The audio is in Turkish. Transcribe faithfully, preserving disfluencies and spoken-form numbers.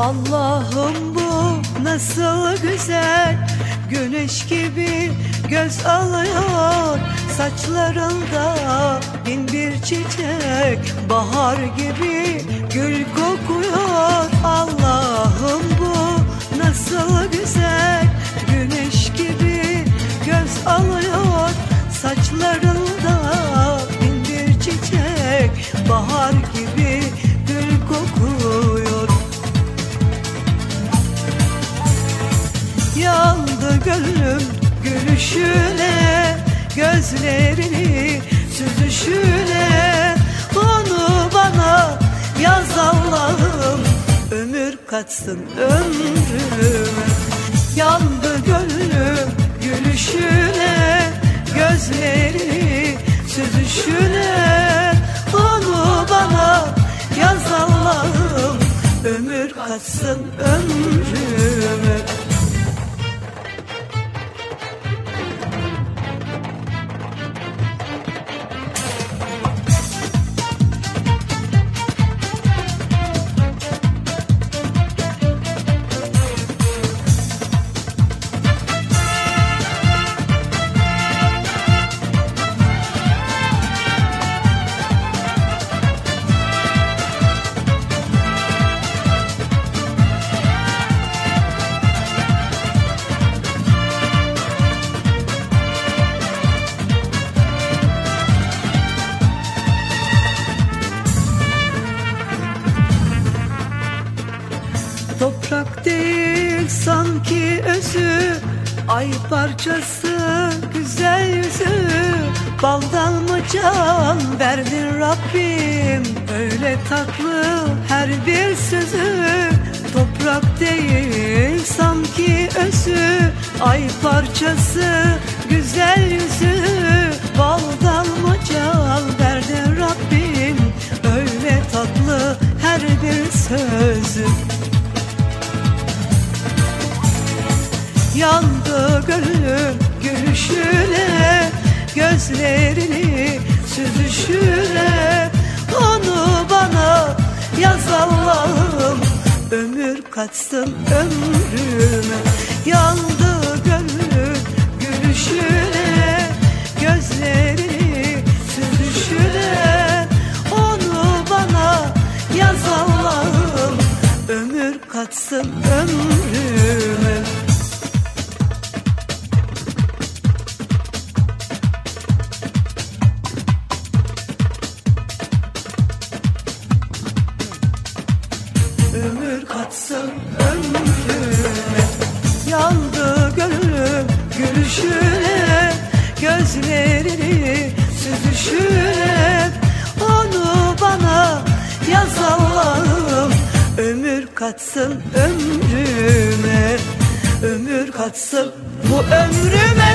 Allah'ım bu nasıl güzel, güneş gibi göz alıyor. Saçlarında bin bir çiçek, bahar gibi gül kokuyor. Allah'ım bu nasıl güzel, güneş gibi göz alıyor. Saçlarında bin bir çiçek, bahar gibi gül kokuyor. Yandı gönlüm gülüşüne, gözlerini süzüşüne. Onu bana yaz Allah'ım, ömür katsın ömrüme. Yandı gönlüm gülüşüne, gözlerini süzüşüne. Onu bana yaz Allah'ım, ömür katsın ömrüme. Toprak değil sanki özü, ay parçası güzel yüzü. Baldan mı can verdin Rabbim, öyle tatlı her bir sözü. Toprak değil sanki özü, ay parçası güzel yüzü. Baldan mı can verdin Rabbim, öyle tatlı her bir sözü. Yandı gönlüm gülüşüne, gözlerini süzüşüne. Onu bana yaz Allah'ım, ömür katsın ömrüme. Yandı gönlüm gülüşüne, gözlerini süzüşüne. Onu bana yaz Allah'ım, ömür katsın ömrüme. Ömür katsın ömrüme. Yandı gönlüm gülüşüne, gözlerini süzüşüne. Onu bana yaz Allah'ım, ömür katsın ömrüme. Ömür katsın bu ömrüme.